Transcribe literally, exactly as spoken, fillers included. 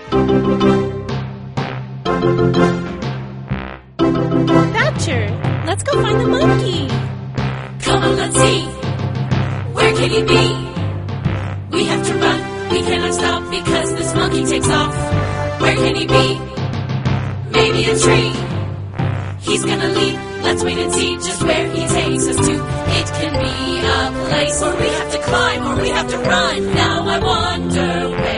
Thatcher, let's go find the monkey. Come on, let's see. Where can he be? We have to run. We cannot stop because this monkey takes off. Where can he be? Maybe a tree. He's gonna leap. Let's wait and see just where he takes us to. It can be a place where we have to climb or we have to run. Now I wonder where